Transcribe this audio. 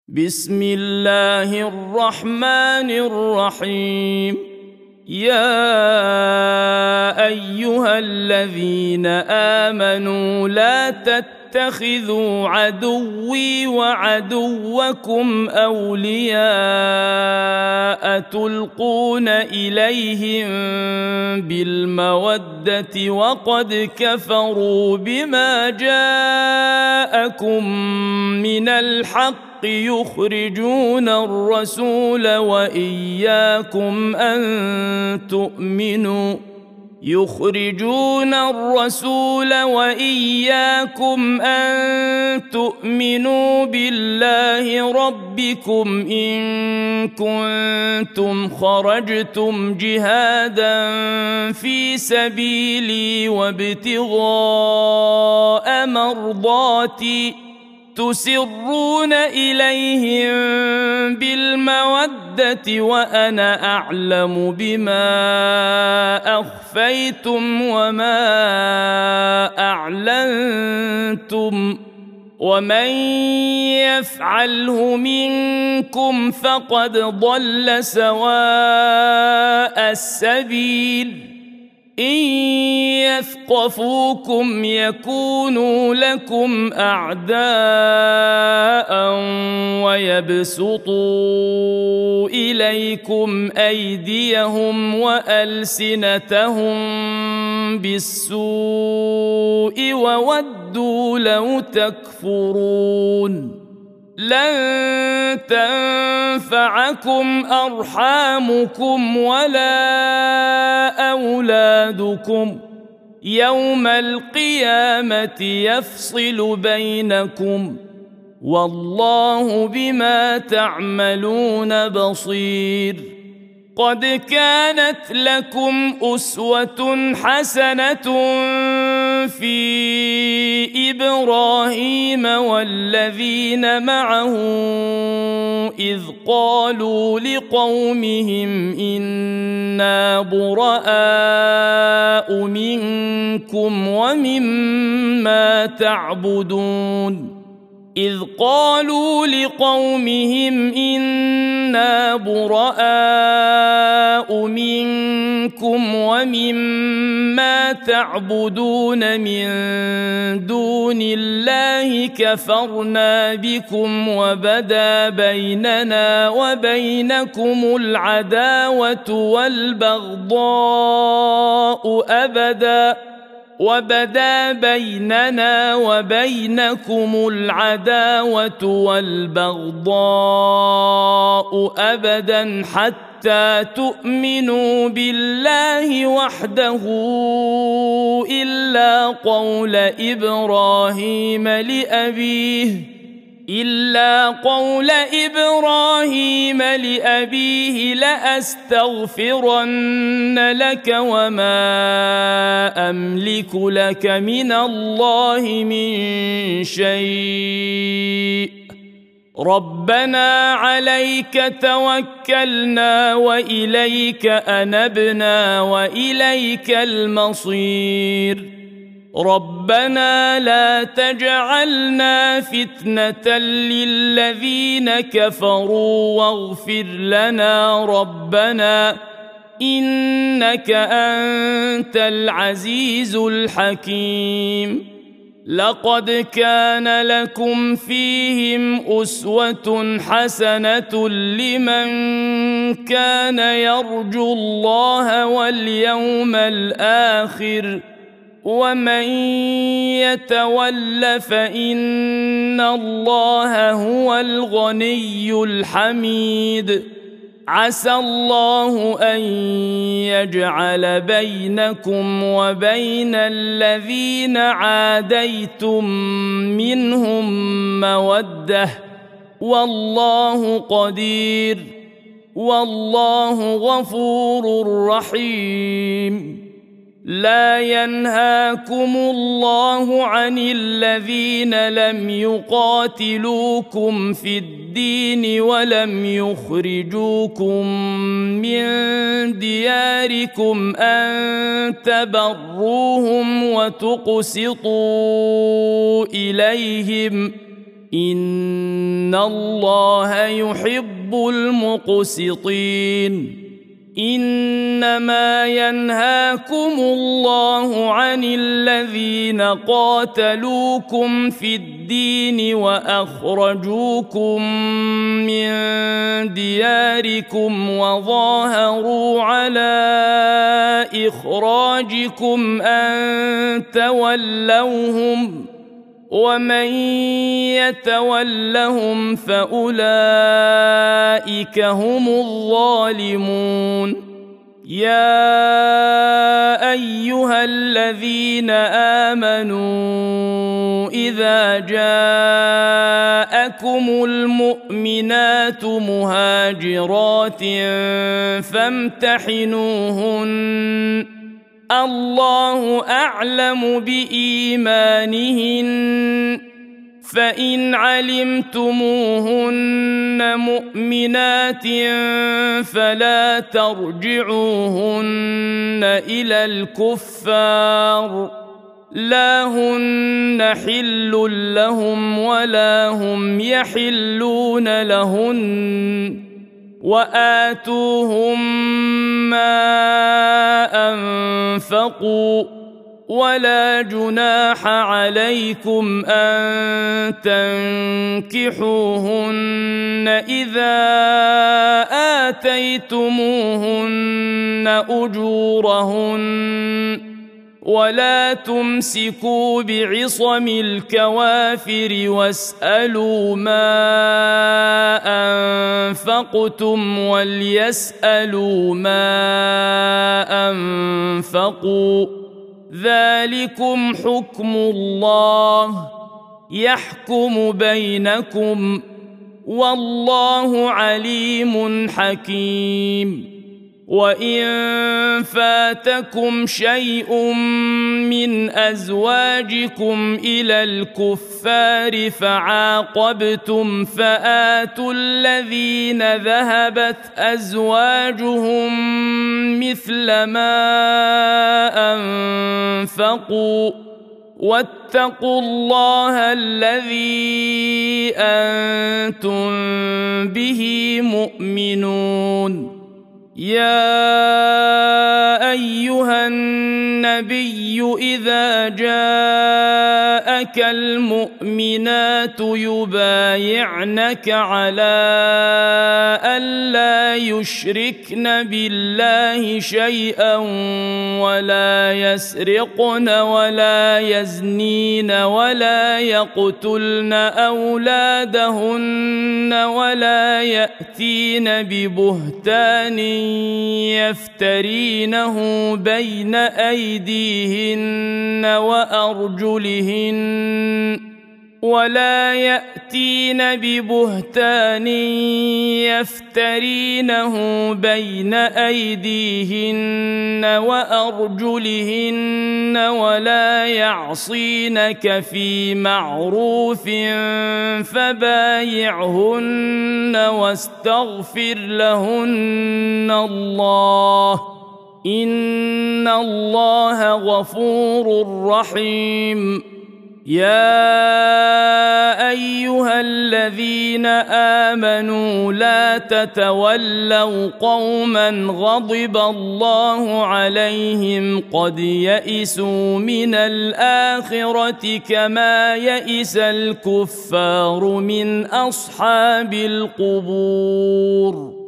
بسم الله الرحمن الرحيم. يا أيها الذين آمنوا لا تتخذوا عدوي وعدوكم أولياء تلقون إليهم بالمودة وقد كفروا بما جاءكم من الحق يخرجون الرسول وإياكم أن تؤمنوا بالله ربكم إن كنتم خرجتم جهادا في سبيلي وابتغاء مرضاتي تسرون إليهم بالمودة وأنا أعلم بما أخفيتم وما أعلنتم ومن يفعله منكم فقد ضل سواء السبيل. إن يثقفوكم يكونوا لكم أعداء ويبسطوا إليكم أيديهم وألسنتهم بالسوء وودوا لو تكفرون. لن تنفعكم أرحامكم ولا أولادكم يوم القيامة يفصل بينكم والله بما تعملون بصير. قد كانت لكم أسوة حسنة في إبراهيم والذين معه إذ قالوا لقومهم إنا براء منكم ومما تعبدون من دون الله كفرنا بكم وبدا بيننا وبينكم العداوة والبغضاء أبدا حتى تؤمنوا بالله وحده إلا قول إبراهيم لأبيه لأستغفرن لك وما أملك لك من الله من شيء ربنا عليك توكلنا وإليك أنبنا وإليك المصير. ربنا لا تجعلنا فتنة للذين كفروا واغفر لنا ربنا إنك أنت العزيز الحكيم. لقد كان لكم فيهم أسوة حسنة لمن كان يرجو الله واليوم الآخر ومن يتول فإن الله هو الغني الحميد. عسى الله أن يجعل بينكم وبين الذين عاديتم منهم مودة والله قدير والله غفور رحيم. لا ينهاكم الله عن الذين لم يقاتلوكم في الدين ولم يخرجوكم من دياركم أن تبروهم وتقسطوا إليهم إن الله يحب المقسطين إنما ينهاكم الله عن الذين قاتلوكم في الدين وأخرجوكم من دياركم وظاهروا على إخراجكم أن تولوهم ومن يتولهم فأولئك هم الظالمون يا أيها الذين آمنوا إذا جاءكم المؤمنات مهاجرات فامتحنوهن الله أعلم بإيمانهن فإن علمتموهن مؤمنات فلا ترجعوهن إلى الكفار لا هن حل لهم ولا هم يحلون لهن وآتوهم ما أنفقوا ولا جناح عليكم أن تنكحوهن إذا آتيتموهن أجورهن ولا تمسكوا بعصم الكوافر واسألوا ما أنفقتم وليسألوا ما أنفقوا ذلكم حكم الله يحكم بينكم والله عليم حكيم وإن فاتكم شيء من أزواجكم إلى الكفار فعاقبتم فآتوا الذين ذهبت أزواجهم مثل ما أنفقوا واتقوا الله الذي أنتم به مؤمنون يا أيها النبي إذا جاءك المؤمنات يبايعنك على ألا يشركن بالله شيئا ولا يسرقن ولا يزنين ولا يقتلن أولادهن ولا يأتين ببهتان يفترينه بين أيديهن وأرجلهن ولا يعصينك في معروف فبايعهن واستغفر لهن الله إن الله غفور رحيم يا أيها الذين آمنوا لا تتولوا قوما غضب الله عليهم قد يئسوا من الآخرة كما يئس الكفار من أصحاب القبور